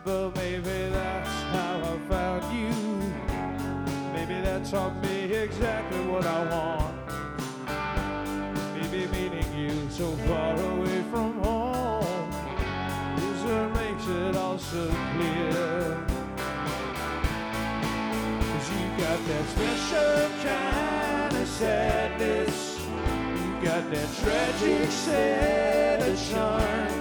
But maybe that's how I found you. Maybe that taught me exactly what I want. Maybe meeting you so far away from home is what makes it all so clear. 'Cause you got that special kind of sadness. You got that tragic set of charm.